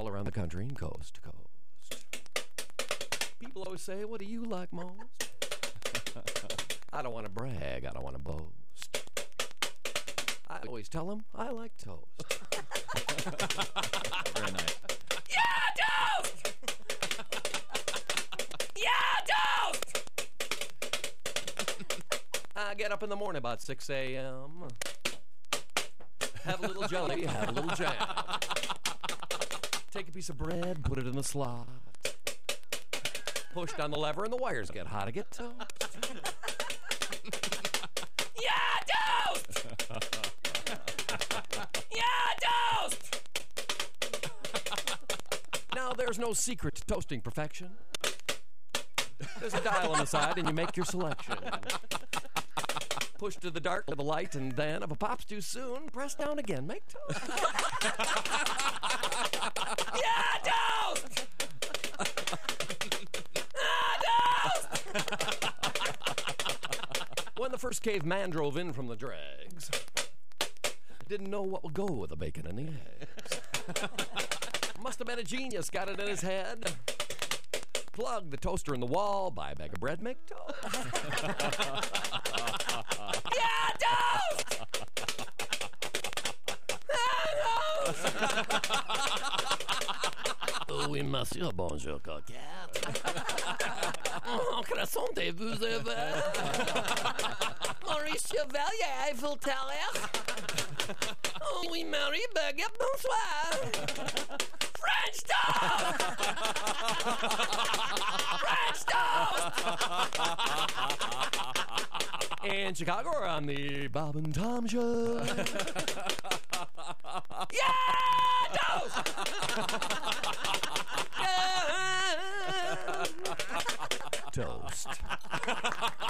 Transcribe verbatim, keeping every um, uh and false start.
all around the country and coast to coast. People always say, what do you like most? I don't want to brag, I don't want to boast. I always tell them I like toast. Very nice. Yeah, toast! Yeah, toast! I get up in the morning about six a.m. Have a little jelly, have a little jam. Take a piece of bread, put it in the slot. Push down the lever and the wires get hot. I get toast. Yeah, toast! Yeah, toast! Now, there's no secret to toasting perfection. There's a dial on the side and you make your selection. Push to the dark to the light, and then if a pop's too soon, press down again. Make toast. Yeah, toast! Ah, toast! When the first caveman drove in from the dregs, didn't know what would go with the bacon and the eggs. Must have been a genius, got it in his head. Plug the toaster in the wall, buy a bag of bread, make toast. Yeah, toast! Oui, monsieur, bonjour, coquette. Oh, croissantez-vous ever? Maurice Chevalier, Eiffel Tower. Oh, oui, Marie, baguette, bonsoir. French toast! French toast! In Chicago, we're on the Bob and Tom Show. Yeah, toast! Yeah. Toast.